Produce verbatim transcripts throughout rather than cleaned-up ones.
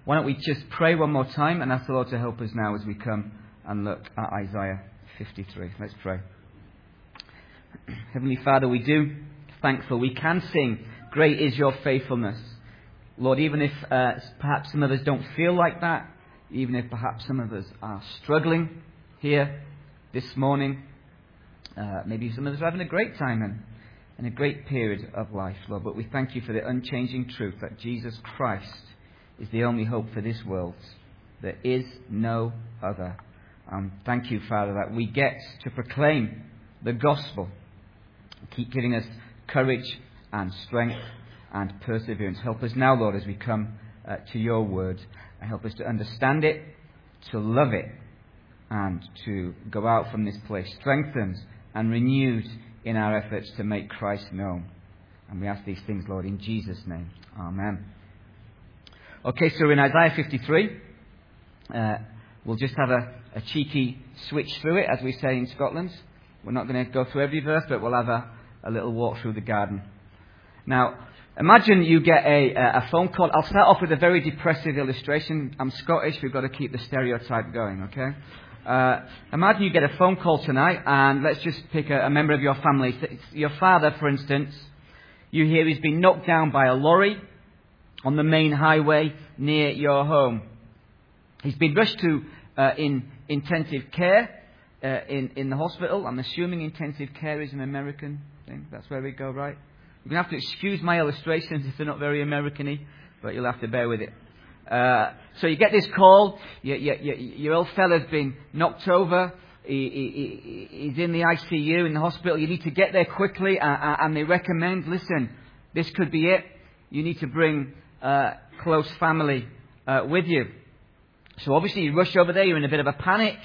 Why don't we just pray one more time and ask the Lord to help us now as we come and look at Isaiah fifty-three. Let's pray. Heavenly Father, we do thankful. We can sing, great is your faithfulness. Lord, even if uh, perhaps some of us don't feel like that, even if perhaps some of us are struggling here this morning, uh, maybe some of us are having a great time and, and a great period of life, Lord. But we thank you for the unchanging truth that Jesus Christ is the only hope for this world. There is no other. Um, thank you, Father, that we get to proclaim the gospel. Keep giving us courage and strength and perseverance. Help us now, Lord, as we come uh, to your word. Help us to understand it, to love it, and to go out from this place strengthened and renewed in our efforts to make Christ known. And we ask these things, Lord, in Jesus' name. Amen. Okay, so in Isaiah fifty-three, uh, we'll just have a, a cheeky switch through it, as we say in Scotland. We're not going to go through every verse, but we'll have a, a little walk through the garden. Now, imagine you get a, a phone call. I'll start off with a very depressive illustration. I'm Scottish. We've got to keep the stereotype going, okay? Uh, imagine you get a phone call tonight, and let's just pick a, a member of your family. It's your father, for instance. You hear he's been knocked down by a lorry on the main highway near your home. He's been rushed to uh, in intensive care uh, in, in the hospital. I'm assuming intensive care is an American thing. That's where we go, right? You're going to have to excuse my illustrations if they're not very American-y, but you'll have to bear with it. Uh, so you get this call. Your, your, your, your old fella's been knocked over. He, he, he, he's in the I C U in the hospital. You need to get there quickly, uh, uh, and they recommend, listen, this could be it. You need to bring uh, close family uh, with you. So obviously you rush over there. You're in a bit of a panic.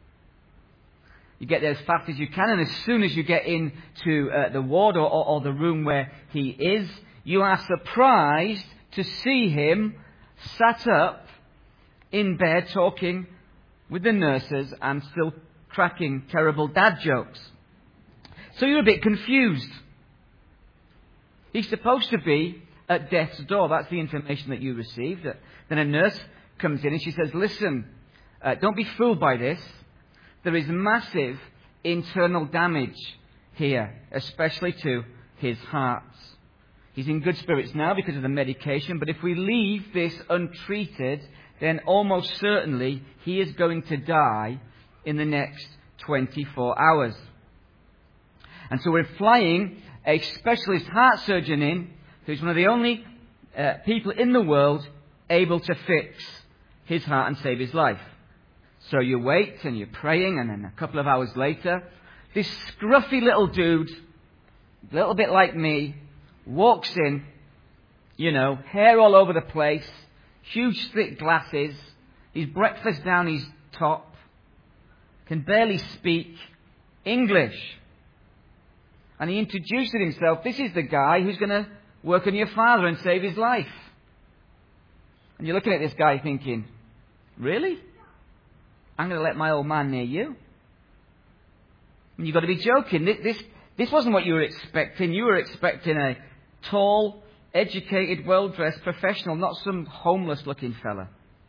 You get there as fast as you can, and as soon as you get into uh, the ward or, or, or the room where he is, you are surprised to see him sat up in bed talking with the nurses and still cracking terrible dad jokes. So you're a bit confused. He's supposed to be at death's door. That's the information that you received. Then a nurse comes in and she says, listen, uh, don't be fooled by this. There is massive internal damage here, especially to his heart. He's in good spirits now because of the medication, but if we leave this untreated, then almost certainly he is going to die in the next twenty-four hours. And so we're flying a specialist heart surgeon in, who's one of the only uh, people in the world able to fix his heart and save his life. So you wait and you're praying, and then a couple of hours later, this scruffy little dude, a little bit like me, walks in, you know, hair all over the place, huge thick glasses, his breakfast down his top, can barely speak English. And he introduced himself. This is the guy who's going to work on your father and save his life. And you're looking at this guy thinking, really? I'm going to let my old man near you? And you've got to be joking. This, this, this wasn't what you were expecting. You were expecting a tall, educated, well-dressed professional, not some homeless-looking fella.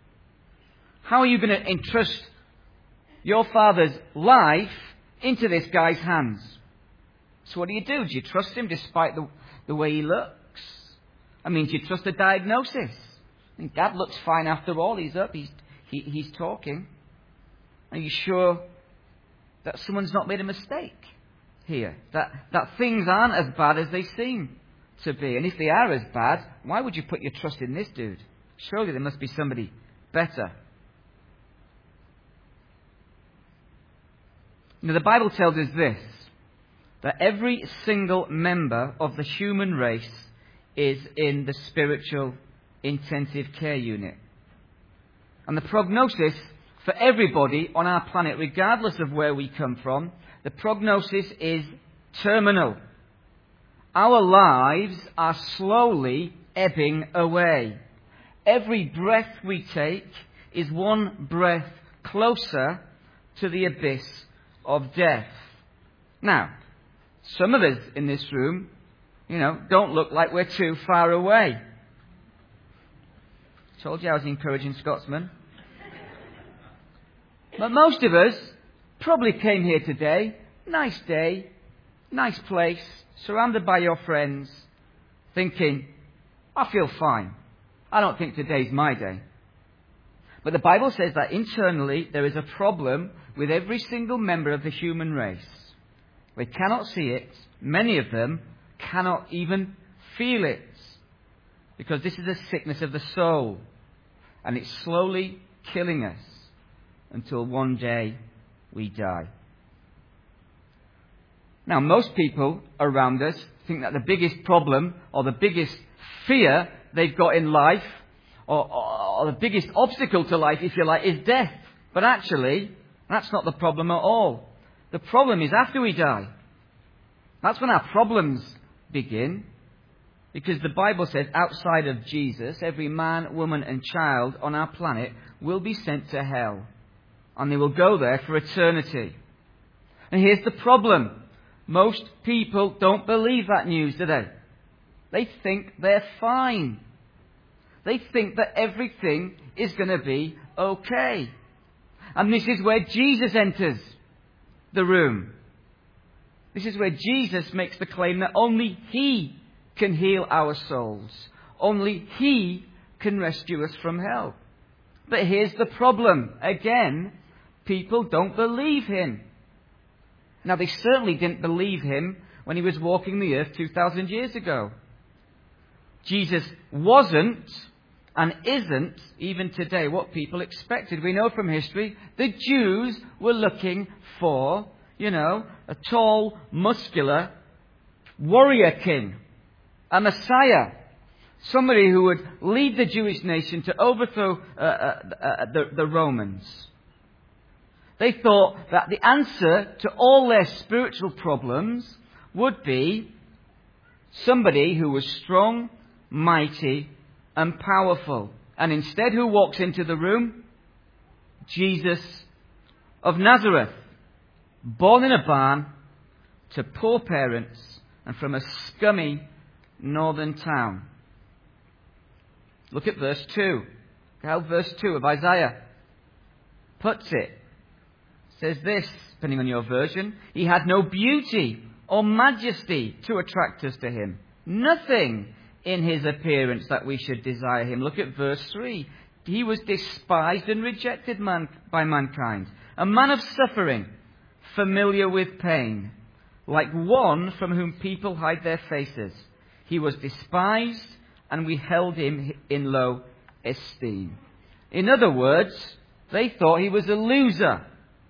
How are you going to entrust your father's life into this guy's hands? So what do you do? Do you trust him despite the, the way he looks? I mean, do you trust the diagnosis? I think Dad looks fine after all. He's up. He's, he, he's talking. Are you sure that someone's not made a mistake here? That, that things aren't as bad as they seem to be? And if they are as bad, why would you put your trust in this dude? Surely there must be somebody better. Now, the Bible tells us this, that every single member of the human race is in the spiritual intensive care unit. And the prognosis for everybody on our planet, regardless of where we come from, the prognosis is terminal. Our lives are slowly ebbing away. Every breath we take is one breath closer to the abyss of death. Now, some of us in this room, you know, don't look like we're too far away. Told you I was an encouraging Scotsman. But most of us probably came here today, nice day, nice place, surrounded by your friends, thinking, I feel fine. I don't think today's my day. But the Bible says that internally there is a problem with every single member of the human race. They cannot see it. Many of them cannot even feel it. Because this is a sickness of the soul. And it's slowly killing us until one day we die. Now, most people around us think that the biggest problem or the biggest fear they've got in life, or, or, or the biggest obstacle to life, if you like, is death. But actually, that's not the problem at all. The problem is after we die. That's when our problems begin. Because the Bible says outside of Jesus, every man, woman and child on our planet will be sent to hell. And they will go there for eternity. And here's the problem. Most people don't believe that news, do they? They think they're fine. They think that everything is going to be okay. And this is where Jesus enters the room. This is where Jesus makes the claim that only He can heal our souls. Only He can rescue us from hell. But here's the problem. Again, people don't believe Him. Now, they certainly didn't believe Him when He was walking the earth two thousand years ago. Jesus wasn't and isn't, even today, what people expected. We know from history, the Jews were looking for, you know, a tall, muscular warrior king, a Messiah, somebody who would lead the Jewish nation to overthrow uh, uh, uh, the, the Romans. They thought that the answer to all their spiritual problems would be somebody who was strong, mighty, and powerful. And instead, who walks into the room? Jesus of Nazareth, born in a barn to poor parents and from a scummy northern town. Look at verse two. How verse two of Isaiah puts it. It says this, depending on your version: He had no beauty or majesty to attract us to Him. Nothing in His appearance that we should desire Him. Look at verse three. He was despised and rejected man, by mankind. A man of suffering, familiar with pain, like one from whom people hide their faces. He was despised, and we held Him in low esteem. In other words, they thought He was a loser.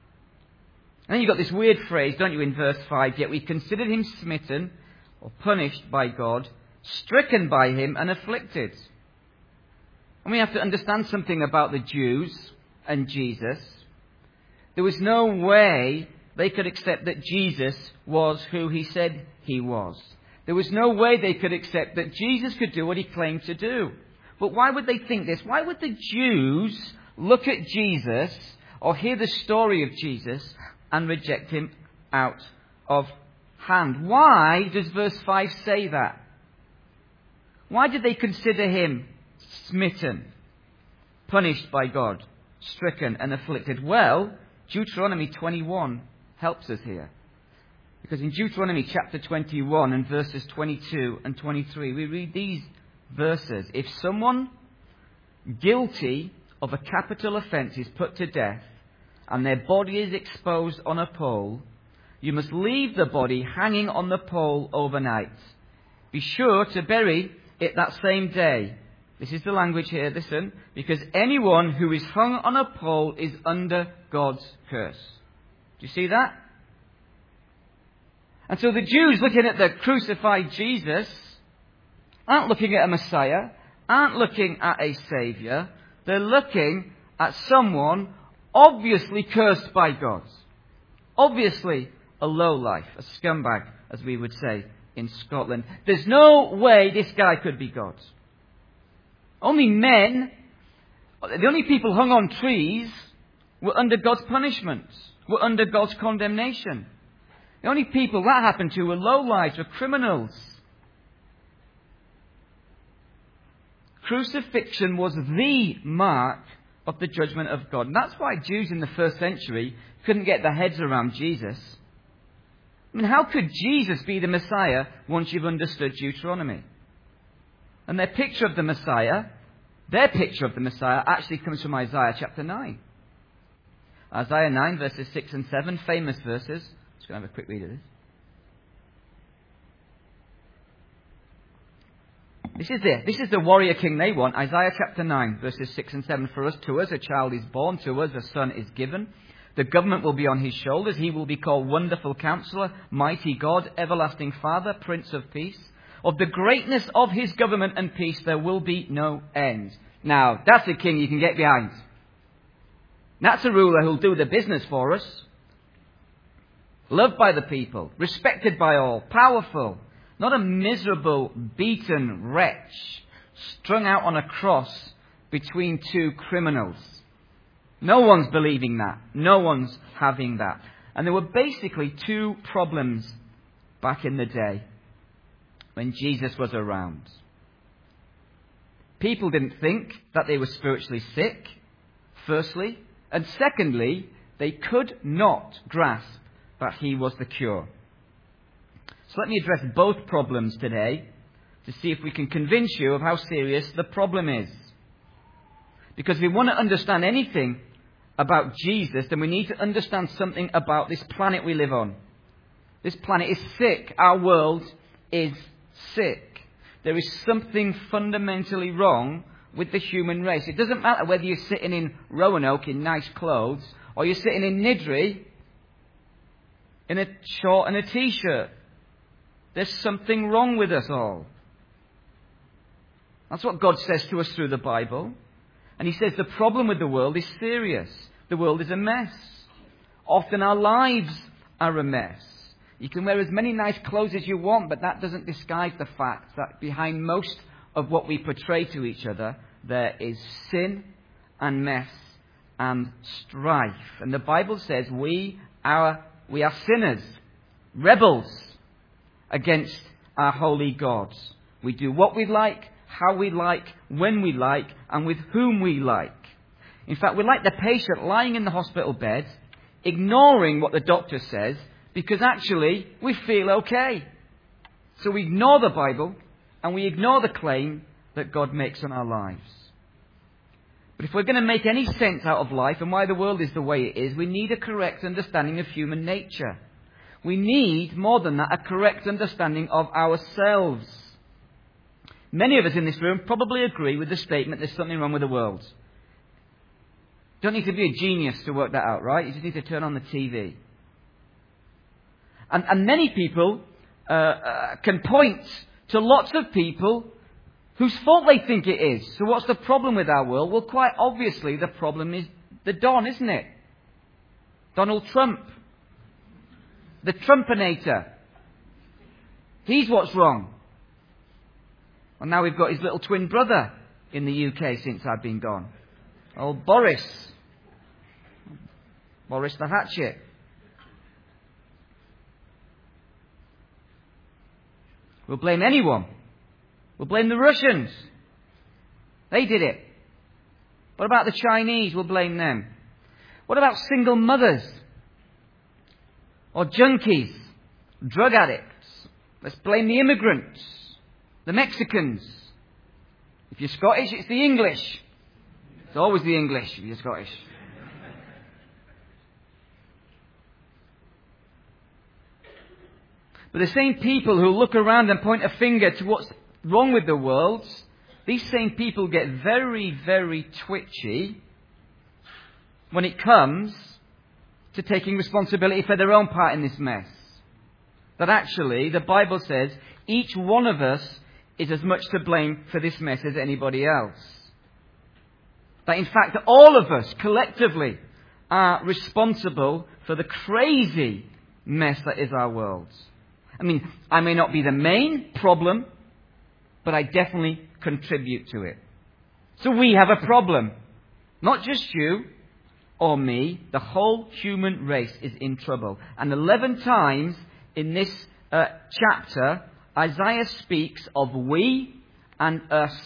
And then you've got this weird phrase, don't you, in verse five, yet we considered Him smitten or punished by God, stricken by Him and afflicted. And we have to understand something about the Jews and Jesus. There was no way they could accept that Jesus was who He said He was. There was no way they could accept that Jesus could do what He claimed to do. But why would they think this? Why would the Jews look at Jesus or hear the story of Jesus and reject Him out of hand? Why does verse five say that? Why did they consider Him smitten, punished by God, stricken and afflicted? Well, Deuteronomy twenty-one helps us here. Because in Deuteronomy chapter twenty-one and verses twenty-two and twenty-three, we read these verses. If someone guilty of a capital offence is put to death and their body is exposed on a pole, you must leave the body hanging on the pole overnight. Be sure to bury it that same day. This is the language here, listen. Because anyone who is hung on a pole is under God's curse. Do you see that? And so the Jews looking at the crucified Jesus aren't looking at a Messiah, aren't looking at a Saviour. They're looking at someone obviously cursed by God. Obviously a lowlife, a scumbag, as we would say in Scotland. There's no way this guy could be God. Only men, the only people hung on trees were under God's punishment, were under God's condemnation. The only people that happened to were lowlives, were criminals. crucifixion was the mark of the judgment of God. And that's why Jews in the first century couldn't get their heads around Jesus. I mean, how could Jesus be the Messiah once you've understood Deuteronomy? And their picture of the Messiah, their picture of the Messiah actually comes from Isaiah chapter nine. Isaiah nine, verses six and seven, famous verses. Just going to have a quick read of this. This is it. This is the warrior king they want. Isaiah chapter nine, verses six and seven. For us, to us, a child is born. To us, a son is given. The government will be on his shoulders. He will be called Wonderful Counselor, Mighty God, Everlasting Father, Prince of Peace. Of the greatness of his government and peace, there will be no end. Now, that's a king you can get behind. That's a ruler who'll do the business for us. Loved by the people, respected by all, powerful. Not a miserable, beaten wretch strung out on a cross between two criminals. No one's believing that. No one's having that. And there were basically two problems back in the day when Jesus was around. People didn't think that they were spiritually sick, firstly. And secondly, they could not grasp that he was the cure. So let me address both problems today to see if we can convince you of how serious the problem is. Because if we want to understand anything about Jesus, then we need to understand something about this planet we live on. This planet is sick. Our world is sick. There is something fundamentally wrong with the human race. It doesn't matter whether you're sitting in Roanoke in nice clothes or you're sitting in Niddrie in a short and a t-shirt. There's something wrong with us all. That's what God says to us through the Bible. And he says the problem with the world is serious. The world is a mess. Often our lives are a mess. You can wear as many nice clothes as you want, but that doesn't disguise the fact that behind most of what we portray to each other, there is sin and mess and strife. And the Bible says we are, we are sinners, rebels against our holy God. We do what we like, how we like, when we like, and with whom we like. In fact, we're like the patient lying in the hospital bed, ignoring what the doctor says, because actually we feel okay. So we ignore the Bible, and we ignore the claim that God makes on our lives. But if we're going to make any sense out of life and why the world is the way it is, we need a correct understanding of human nature. We need, more than that, a correct understanding of ourselves. Many of us in this room probably agree with the statement there's something wrong with the world. Don't need to be a genius to work that out, right? You just need to turn on the T V. And, and many people uh, uh, can point to lots of people whose fault they think it is. So what's the problem with our world? Well, quite obviously the problem is the Don, isn't it? Donald Trump. The Trumpinator. He's what's wrong. And now we've got his little twin brother in the U K since I've been gone. Old Boris. Boris the Hatchet. We'll blame anyone. We'll blame the Russians. They did it. What about the Chinese? We'll blame them. What about single mothers? Or junkies? Drug addicts? Let's blame the immigrants. The Mexicans. If you're Scottish, it's the English. It's always the English if you're Scottish. But the same people who look around and point a finger to what's wrong with the world, these same people get very, very twitchy when it comes to taking responsibility for their own part in this mess. That actually, the Bible says, each one of us is as much to blame for this mess as anybody else. That in fact, all of us collectively are responsible for the crazy mess that is our world. I mean, I may not be the main problem, but I definitely contribute to it. So we have a problem. Not just you or me. The whole human race is in trouble. And eleven times in this uh, chapter, Isaiah speaks of we and us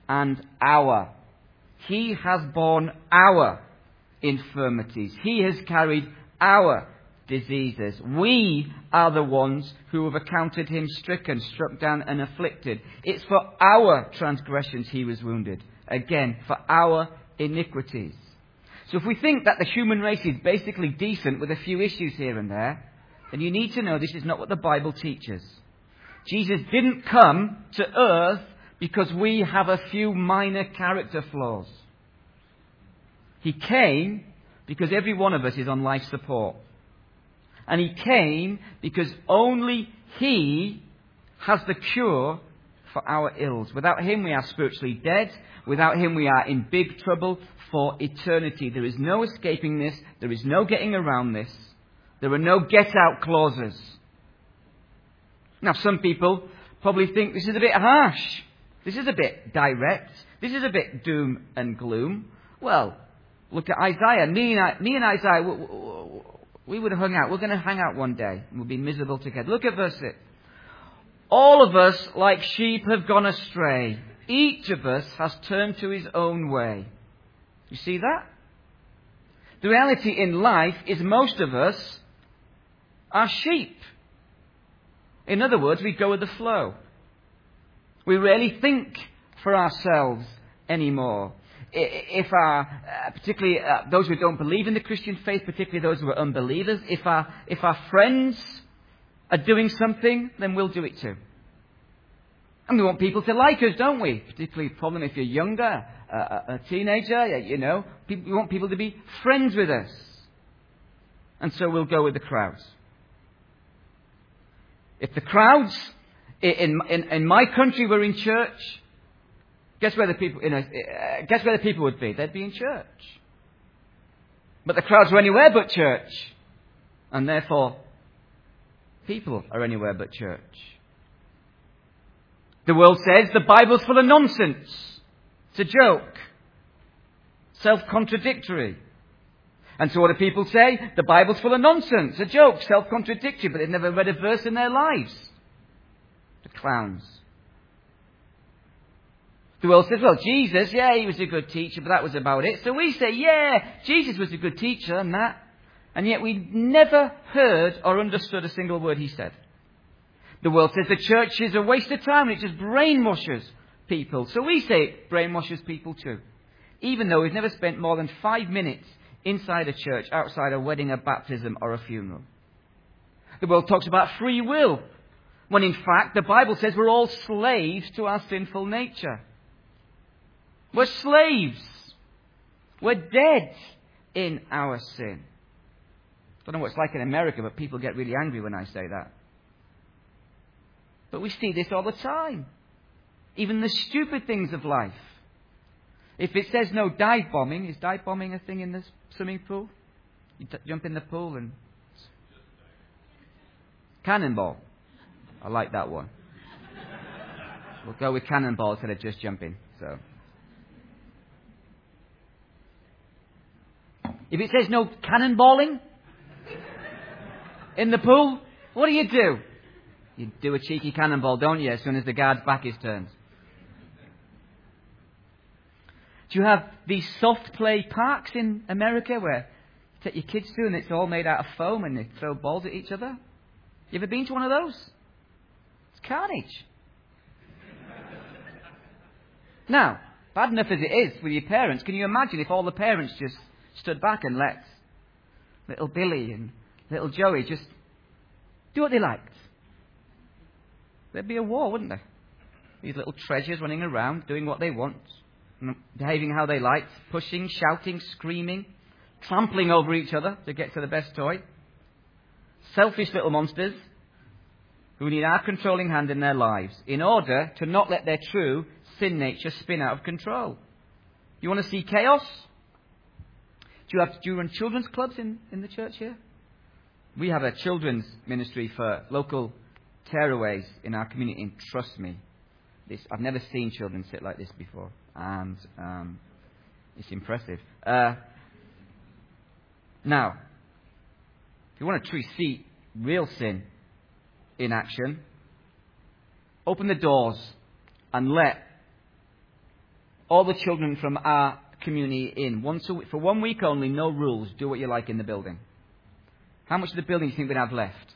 and our. He has borne our infirmities. He has carried our diseases. We are the ones who have accounted him stricken, struck down and afflicted. It's for our transgressions he was wounded. Again, for our iniquities. So if we think that the human race is basically decent with a few issues here and there, then you need to know this is not what the Bible teaches. Jesus didn't come to earth because we have a few minor character flaws. He came because every one of us is on life support. And he came because only he has the cure for our ills. Without him we are spiritually dead. Without him we are in big trouble for eternity. There is no escaping this. There is no getting around this. There are no get-out clauses. Now, some people probably think this is a bit harsh. This is a bit direct. This is a bit doom and gloom. Well, look at Isaiah. Me and, I, me and Isaiah, we, we would have hung out. We're going to hang out one day and we'll be miserable together. Look at verse six. All of us, like sheep, have gone astray. Each of us has turned to his own way. You see that? The reality in life is most of us are sheep. In other words, we go with the flow. We rarely think for ourselves anymore. If our, uh, particularly uh, those who don't believe in the Christian faith, particularly those who are unbelievers, if our if our friends are doing something, then we'll do it too. And we want people to like us, don't we? Particularly a problem if you're younger, uh, a teenager, you know. People, we want people to be friends with us. And so we'll go with the crowds. If the crowds in, in, in my country were in church, guess where the people, you know, uh, guess where the people would be? They'd be in church. But the crowds were anywhere but church. And therefore, people are anywhere but church. The world says the Bible's full of nonsense. It's a joke. Self-contradictory. And so what do people say? The Bible's full of nonsense. A joke. Self-contradictory. But they've never read a verse in their lives. The clowns. The world says, well, Jesus, yeah, he was a good teacher, but that was about it. So we say, yeah, Jesus was a good teacher and that. And yet we never heard or understood a single word he said. The world says the church is a waste of time and it just brainwashes people. So we say it brainwashes people too. Even though we've never spent more than five minutes inside a church, outside a wedding, a baptism or a funeral. The world talks about free will, when in fact the Bible says we're all slaves to our sinful nature. We're slaves. We're dead in our sin. I don't know what it's like in America, but people get really angry when I say that. But we see this all the time. Even the stupid things of life. If it says no dive bombing, is dive bombing a thing in the swimming pool? You t- jump in the pool and... Cannonball. I like that one. We'll go with cannonball instead of just jumping. So, if it says no cannonballing in the pool, what do you do? You do a cheeky cannonball, don't you, as soon as the guard's back is turned. Do you have these soft play parks in America where you take your kids to and it's all made out of foam and they throw balls at each other? You ever been to one of those? It's carnage. Now, bad enough as it is with your parents, can you imagine if all the parents just stood back and let little Billy and little Joey just do what they liked? There'd be a war, wouldn't there? These little treasures running around, doing what they want, behaving how they like, pushing, shouting, screaming, trampling over each other to get to the best toy. Selfish little monsters who need our controlling hand in their lives in order to not let their true sin nature spin out of control. You want to see chaos? Do you, have, do you run children's clubs in, in the church here? We have a children's ministry for local tearaways in our community, and trust me, this, I've never seen children sit like this before, and um, it's impressive. Uh, now, if you want to truly see real sin in action, open the doors and let all the children from our community in. Once a week, for one week only, no rules. Do what you like in the building. How much of the building do you think we'd have left?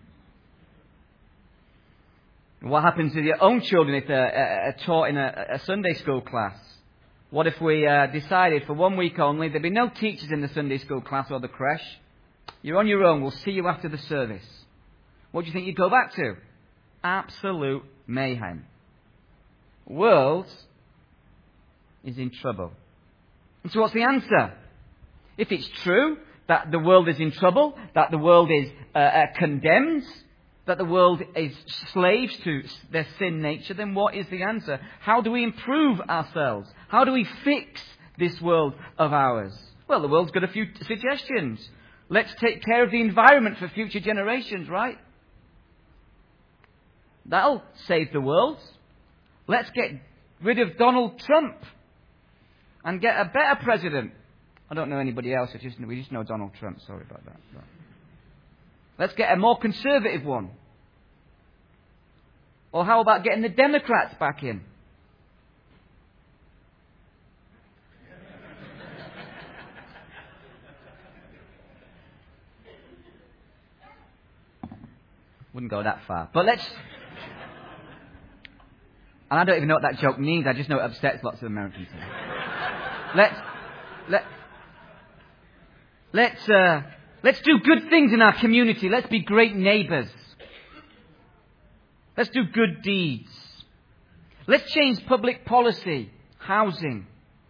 What happens to your own children if they're uh, taught in a, a Sunday school class? What if we uh, decided for one week only there'd be no teachers in the Sunday school class or the creche? You're on your own. We'll see you after the service. What do you think you'd go back to? Absolute mayhem. World is in trouble. And so what's the answer? If it's true that the world is in trouble, that the world is uh, uh, condemned, that the world is slaves to their sin nature, then what is the answer? How do we improve ourselves? How do we fix this world of ours? Well, the world's got a few suggestions. Let's take care of the environment for future generations, right? That'll save the world. Let's get rid of Donald Trump and get a better president. I don't know anybody else. I just, we just know Donald Trump. Sorry about that. Let's get a more conservative one. Or how about getting the Democrats back in? Wouldn't go that far. But let's... And I don't even know what that joke means. I just know it upsets lots of Americans. let's... Let, let's... Uh, Let's do good things in our community. Let's be great neighbours. Let's do good deeds. Let's change public policy, housing.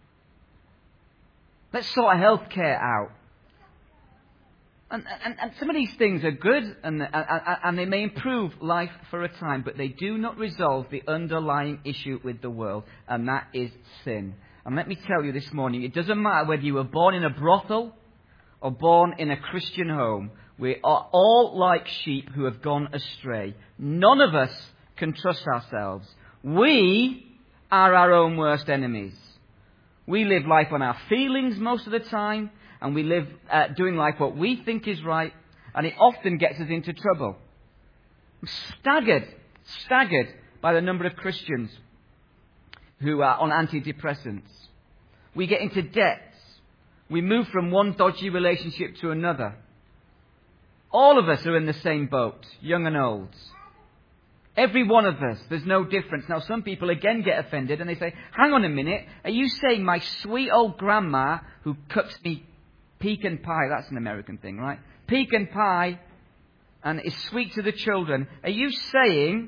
Let's sort healthcare out. And, and, and some of these things are good and, and, and they may improve life for a time, but they do not resolve the underlying issue with the world, and that is sin. And let me tell you this morning, it doesn't matter whether you were born in a brothel or born in a Christian home, we are all like sheep who have gone astray. None of us can trust ourselves. We are our own worst enemies. We live life on our feelings most of the time, and we live uh, doing life what we think is right, and it often gets us into trouble. I'm staggered, staggered by the number of Christians who are on antidepressants. We get into debt. We move from one dodgy relationship to another. All of us are in the same boat, young and old. Every one of us, there's no difference. Now, some people again get offended and they say, hang on a minute, are you saying my sweet old grandma who cooks me pecan pie, that's an American thing, right? Pecan pie and is sweet to the children, are you saying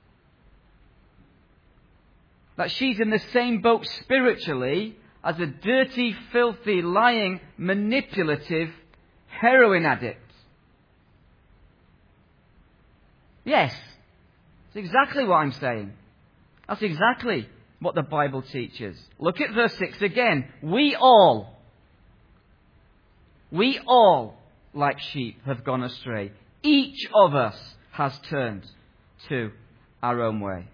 that she's in the same boat spiritually as a dirty, filthy, lying, manipulative heroin addict? Yes, that's exactly what I'm saying. That's exactly what the Bible teaches. Look at verse six again. We all, we all, like sheep, have gone astray. Each of us has turned to our own way.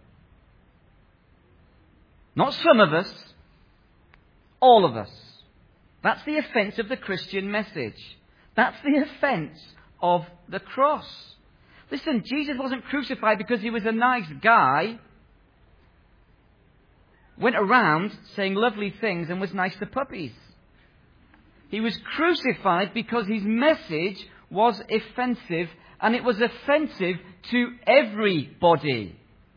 Not some of us. All of us. That's the offence of the Christian message. That's the offence of the cross. Listen, Jesus wasn't crucified because he was a nice guy, went around saying lovely things and was nice to puppies. He was crucified because his message was offensive, and it was offensive to everybody.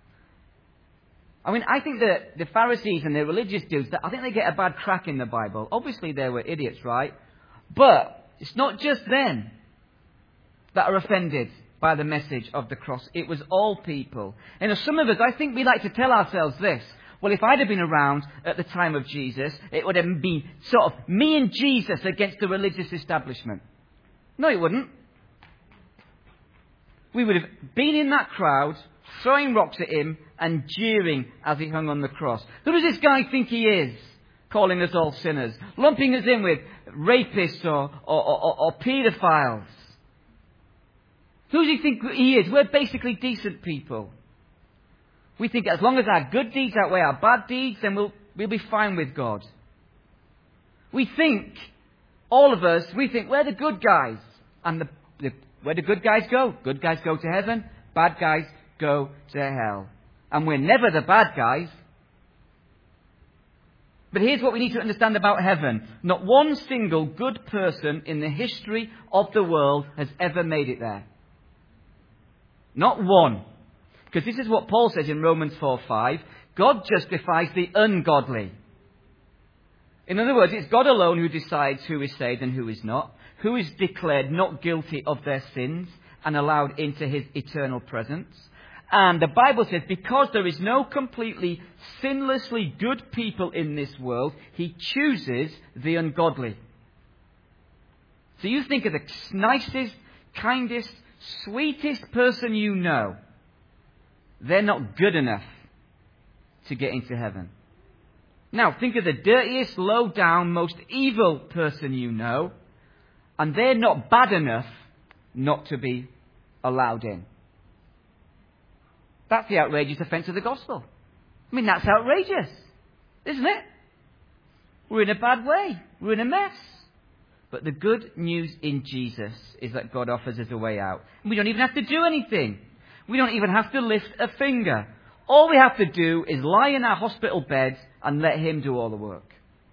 I mean, I think that the Pharisees and the religious dudes, I think they get a bad crack in the Bible. Obviously, they were idiots, right? But it's not just them that are offended by the message of the cross. It was all people. And you know, some of us, I think we like to tell ourselves this. Well, if I'd have been around at the time of Jesus, it would have been sort of me and Jesus against the religious establishment. No, it wouldn't. We would have been in that crowd, throwing rocks at him and jeering as he hung on the cross. Who does this guy think he is, calling us all sinners, lumping us in with rapists or, or, or, or paedophiles? Who does he think he is? We're basically decent people. We think as long as our good deeds outweigh our bad deeds, then we'll, we'll be fine with God. We think, all of us, we think we're the good guys. And the, the, where do good guys go? Good guys go to heaven. Bad guys go to hell. And we're never the bad guys. But here's what we need to understand about heaven. Not one single good person in the history of the world has ever made it there. Not one. Because this is what Paul says in Romans four five. God justifies the ungodly. In other words, it's God alone who decides who is saved and who is not, who is declared not guilty of their sins and allowed into his eternal presence. And the Bible says because there is no completely sinlessly good people in this world, he chooses the ungodly. So you think of the nicest, kindest, sweetest person you know. They're not good enough to get into heaven. Now, think of the dirtiest, low-down, most evil person you know, and they're not bad enough not to be allowed in. That's the outrageous offence of the gospel. I mean, that's outrageous, isn't it? We're in a bad way. We're in a mess. But the good news in Jesus is that God offers us a way out. We don't even have to do anything. We don't even have to lift a finger. All we have to do is lie in our hospital beds and let him do all the work.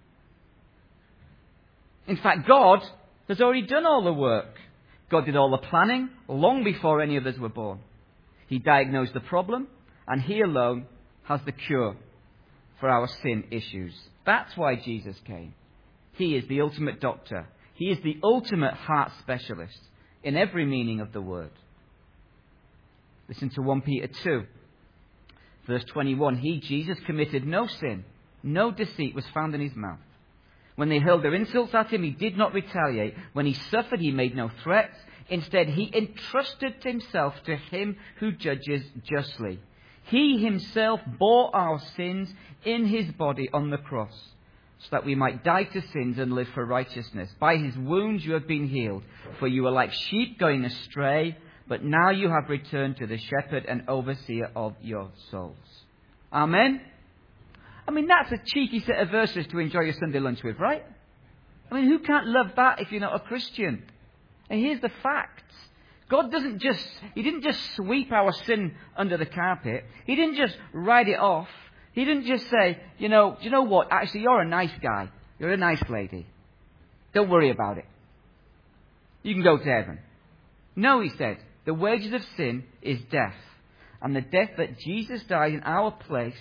In fact, God has already done all the work. God did all the planning long before any of us were born. He diagnosed the problem, and he alone has the cure for our sin issues. That's why Jesus came. He is the ultimate doctor. He is the ultimate heart specialist in every meaning of the word. Listen to First Peter two. Verse twenty-one, he, Jesus, committed no sin. No deceit was found in his mouth. When they hurled their insults at him, he did not retaliate. When he suffered, he made no threats. Instead, he entrusted himself to him who judges justly. He himself bore our sins in his body on the cross, so that we might die to sins and live for righteousness. By his wounds you have been healed, for you were like sheep going astray, but now you have returned to the shepherd and overseer of your souls. Amen? I mean, that's a cheeky set of verses to enjoy your Sunday lunch with, right? I mean, who can't love that if you're not a Christian? And here's the facts. God doesn't just, he didn't just sweep our sin under the carpet. He didn't just write it off. He didn't just say, you know, do you know what? Actually, you're a nice guy. You're a nice lady. Don't worry about it. You can go to heaven. No, he said, the wages of sin is death. And the death that Jesus died in our place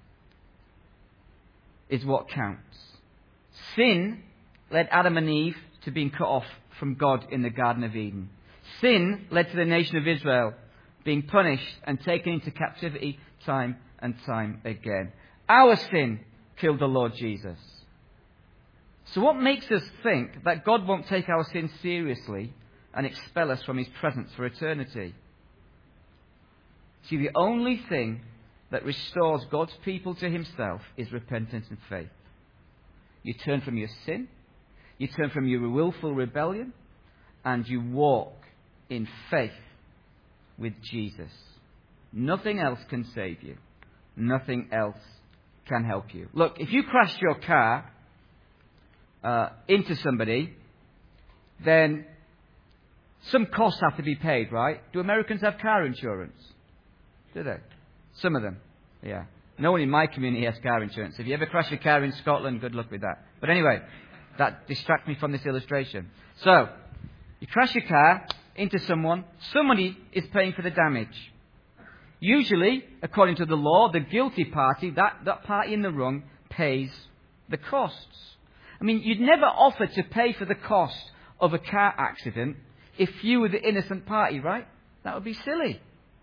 is what counts. Sin led Adam and Eve to being cut off from God in the Garden of Eden. Sin led to the nation of Israel being punished and taken into captivity time and time again. Our sin killed the Lord Jesus. So what makes us think that God won't take our sin seriously and expel us from his presence for eternity? See, the only thing that restores God's people to himself is repentance and faith. You turn from your sin, you turn from your willful rebellion, and you walk in faith with Jesus. Nothing else can save you. Nothing else can help you. Look, if you crashed your car uh, into somebody, then some costs have to be paid, right? Do Americans have car insurance? Do they? Some of them, yeah. No one in my community has car insurance. If you ever crash your car in Scotland, good luck with that. But anyway, that distracts me from this illustration. So, you crash your car into someone. Somebody is paying for the damage. Usually, according to the law, the guilty party, that, that party in the wrong, pays the costs. I mean, you'd never offer to pay for the cost of a car accident if you were the innocent party, right? That would be silly.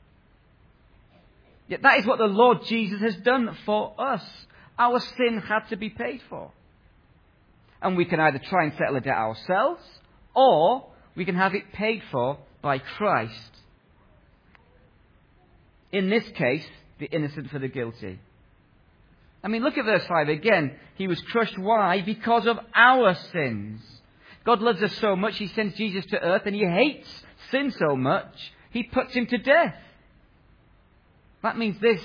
Yet that is what the Lord Jesus has done for us. Our sin had to be paid for. And we can either try and settle a debt ourselves, or we can have it paid for by Christ. In this case, the innocent for the guilty. I mean, look at verse five again. He was crushed. Why? Because of our sins. God loves us so much, he sends Jesus to earth, and he hates sin so much, he puts him to death. That means this,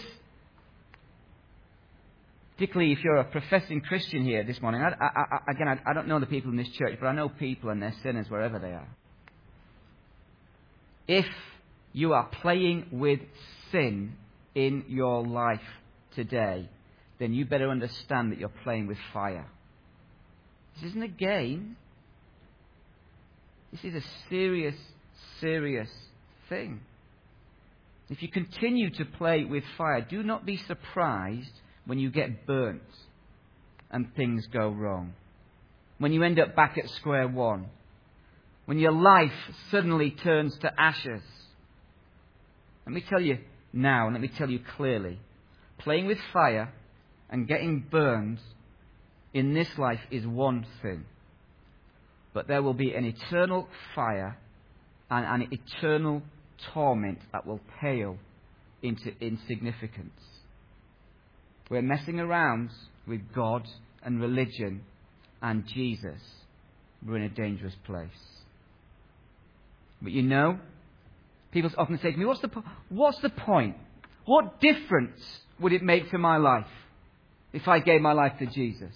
particularly if you're a professing Christian here this morning. I, I, I, again, I, I don't know the people in this church, but I know people and they're sinners wherever they are. If you are playing with sin in your life today, then you better understand that you're playing with fire. This isn't a game. This is a serious, serious thing. If you continue to play with fire, do not be surprised when you get burnt and things go wrong. When you end up back at square one. When your life suddenly turns to ashes. Let me tell you now, and let me tell you clearly, playing with fire and getting burned in this life is one thing. But there will be an eternal fire and an eternal torment that will pale into insignificance. We're messing around with God and religion and Jesus. We're in a dangerous place. But you know, people often say to me, what's the, po- what's the point? What difference would it make to my life if I gave my life to Jesus?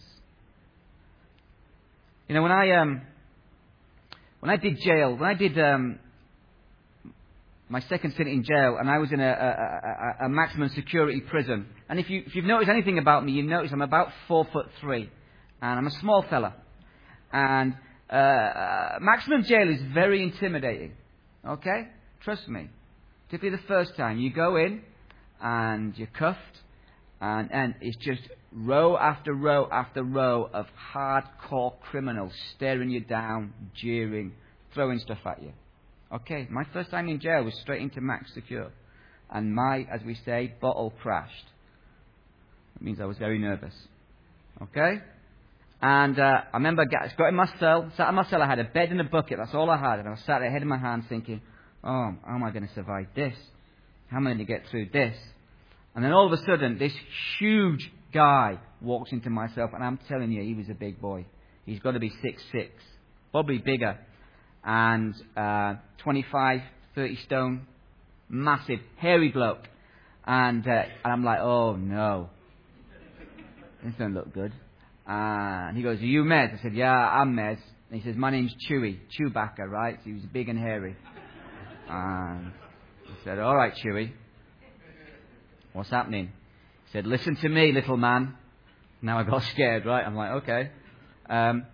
You know, when I um, when I did jail, when I did um, my second stint in jail, and I was in a, a, a, a maximum security prison. And if you if you've noticed anything about me, you notice I'm about four foot three, and I'm a small fella. And uh, uh, maximum jail is very intimidating. Okay, trust me. Particularly the first time you go in, and you're cuffed, and and it's just row after row after row of hardcore criminals staring you down, jeering, throwing stuff at you. Okay, my first time in jail was straight into max secure. And my, as we say, bottle crashed. That means I was very nervous. Okay? And uh, I remember I got in my cell, sat in my cell, I had a bed and a bucket, that's all I had. And I was sat there, head in my hand, thinking, oh, how am I going to survive this? How am I going to get through this? And then all of a sudden, this huge guy walks into my cell, and I'm telling you, he was a big boy. He's got to be six foot six, probably bigger. And uh, twenty-five, thirty stone, massive, hairy bloke. And, uh, and I'm like, oh no, this doesn't look good. And he goes, are you Mez? I said, yeah, I'm Mez. And he says, my name's Chewy, Chewbacca, right? So he was big and hairy. And he said, all right, Chewy, what's happening? He said, listen to me, little man. Now I got scared, right? I'm like, okay. Um,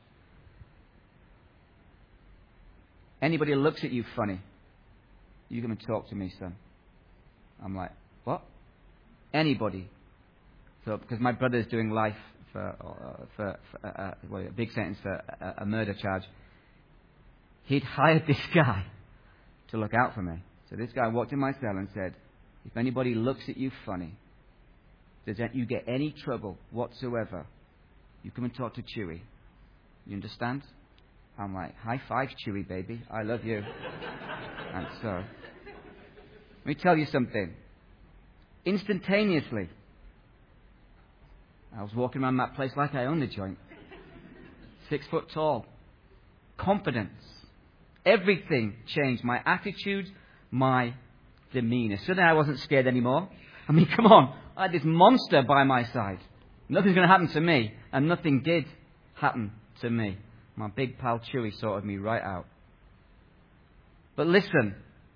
Anybody who looks at you funny, you come and talk to me, son. I'm like, what? Anybody. So, because my brother's doing life for, uh, for, for uh, well, a big sentence for a, a murder charge. He'd hired this guy to look out for me. So this guy walked in my cell and said, if anybody looks at you funny, does you get any trouble whatsoever, you come and talk to Chewy. You understand? I'm like, high five, Chewy, baby. I love you. And so, let me tell you something. Instantaneously, I was walking around that place like I owned the joint. Six foot tall. Confidence. Everything changed. My attitude, my demeanor. Suddenly I wasn't scared anymore. I mean, come on. I had this monster by my side. Nothing's going to happen to me. And nothing did happen to me. My big pal Chewy sorted me right out. But listen.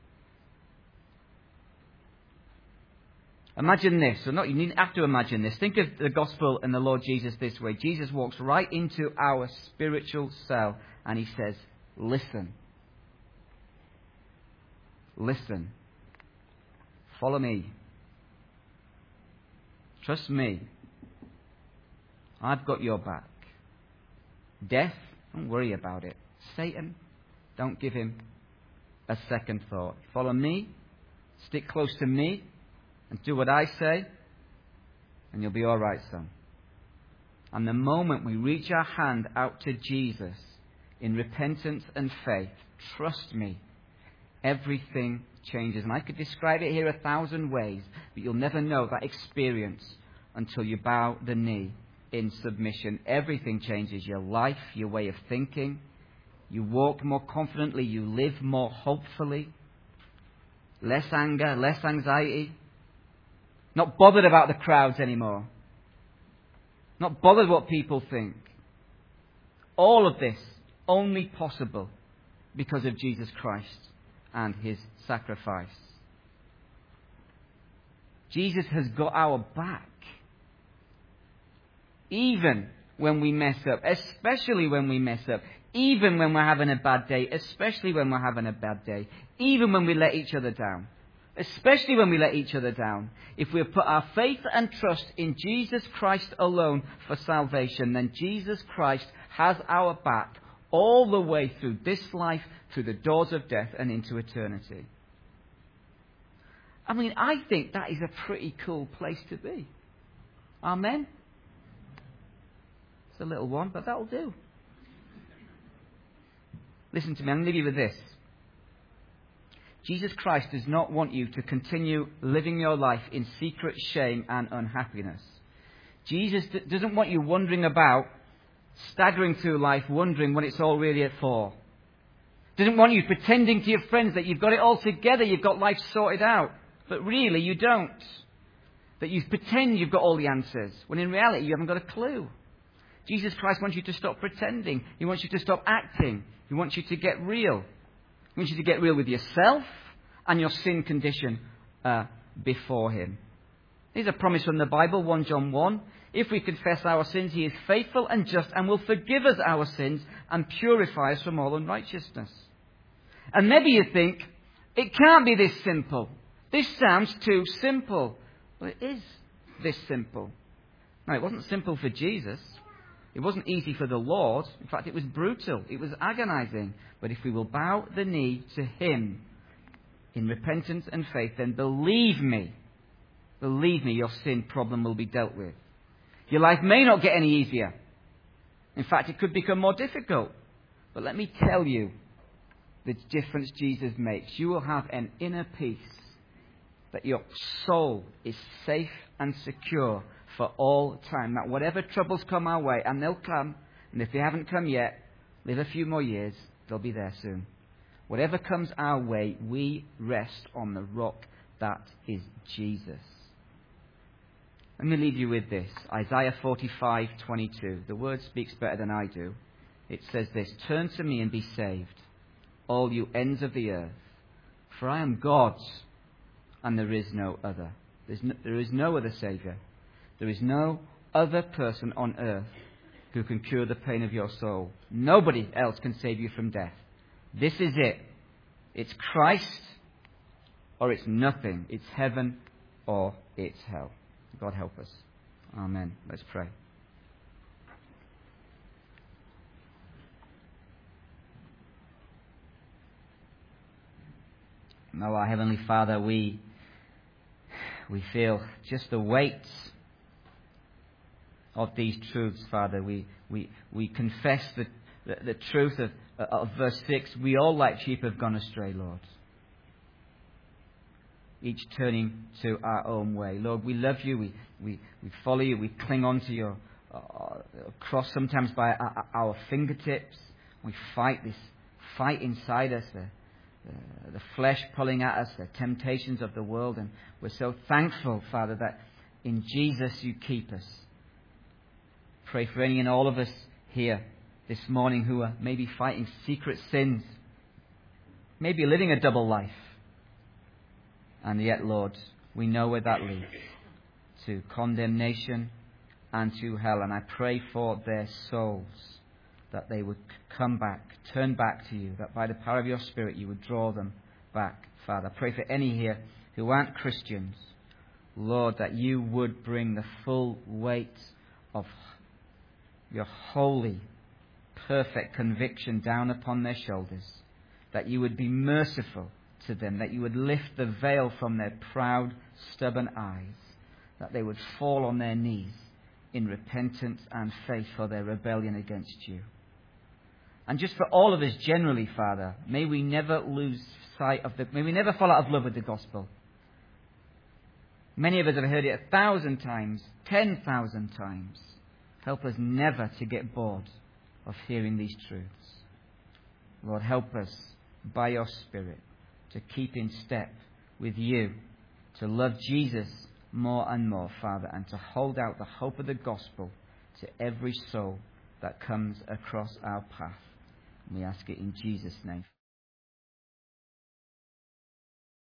Imagine this. So not, you need have to imagine this. Think of the gospel and the Lord Jesus this way. Jesus walks right into our spiritual cell and he says, listen. Listen. Follow me. Trust me. I've got your back. Death, don't worry about it. Satan, don't give him a second thought. Follow me, stick close to me, and do what I say, and you'll be all right, son. And the moment we reach our hand out to Jesus in repentance and faith, trust me, everything changes. And I could describe it here a thousand ways, but you'll never know that experience until you bow the knee in submission. Everything changes. Your life, your way of thinking. You walk more confidently. You live more hopefully. Less anger, less anxiety. Not bothered about the crowds anymore. Not bothered what people think. All of this only possible because of Jesus Christ and his sacrifice. Jesus has got our back. even when we mess up, especially when we mess up, even when we're having a bad day, especially when we're having a bad day, even when we let each other down, especially when we let each other down. If we put our faith and trust in Jesus Christ alone for salvation, then Jesus Christ has our back all the way through this life, through the doors of death and into eternity. I mean, I think that is a pretty cool place to be. Amen? It's a little one, but that'll do. Listen to me, I'm going to leave you with this. Jesus Christ does not want you to continue living your life in secret shame and unhappiness. Jesus d- doesn't want you wandering about, staggering through life, wondering what it's all really for. Doesn't want you pretending to your friends that you've got it all together, you've got life sorted out. But really you don't. That you pretend you've got all the answers, when in reality you haven't got a clue. Jesus Christ wants you to stop pretending. He wants you to stop acting. He wants you to get real. He wants you to get real with yourself and your sin condition uh, before Him. Here's a promise from the Bible, First John one. If we confess our sins, He is faithful and just and will forgive us our sins and purify us from all unrighteousness. And maybe you think, it can't be this simple. This sounds too simple. Well, it is this simple. Now, it wasn't simple for Jesus. It wasn't easy for the Lord. In fact, it was brutal. It was agonizing. But if we will bow the knee to Him in repentance and faith, then believe me, believe me, your sin problem will be dealt with. Your life may not get any easier. In fact, it could become more difficult. But let me tell you the difference Jesus makes. You will have an inner peace, that your soul is safe and secure for all time. That whatever troubles come our way, and they'll come, and if they haven't come yet, live a few more years, they'll be there soon. Whatever comes our way, we rest on the rock that is Jesus. Let me leave you with this. Isaiah forty-five twenty-two. The word speaks better than I do. It says this: "Turn to me and be saved, all you ends of the earth. For I am God, and there is no other." There's no, there is no other Saviour. There is no other person on earth who can cure the pain of your soul. Nobody else can save you from death. This is it. It's Christ or it's nothing. It's heaven or it's hell. God help us. Amen. Let's pray. Now, our Heavenly Father, we we feel just the weight of these truths, Father. We we we confess the the, the truth of, of verse six. We all like sheep have gone astray, Lord. Each turning to our own way. Lord, we love you. We we, we follow you. We cling on to your uh, cross sometimes by our, our fingertips. We fight this fight inside us. The, the, the flesh pulling at us. The temptations of the world. And we're so thankful, Father, that in Jesus you keep us. Pray for any and all of us here this morning who are maybe fighting secret sins. Maybe living a double life. And yet, Lord, we know where that leads. To condemnation and to hell. And I pray for their souls, that they would come back, turn back to you, that by the power of your Spirit you would draw them back, Father. I pray for any here who aren't Christians, Lord, that you would bring the full weight of your holy, perfect conviction down upon their shoulders, that you would be merciful to them, that you would lift the veil from their proud, stubborn eyes, that they would fall on their knees in repentance and faith for their rebellion against you. And just for all of us generally, Father, may we never lose sight of the, may we never fall out of love with the gospel. Many of us have heard it a thousand times, ten thousand times. Help us never to get bored of hearing these truths. Lord, help us by your Spirit to keep in step with you, to love Jesus more and more, Father, and to hold out the hope of the gospel to every soul that comes across our path. And we ask it in Jesus' name.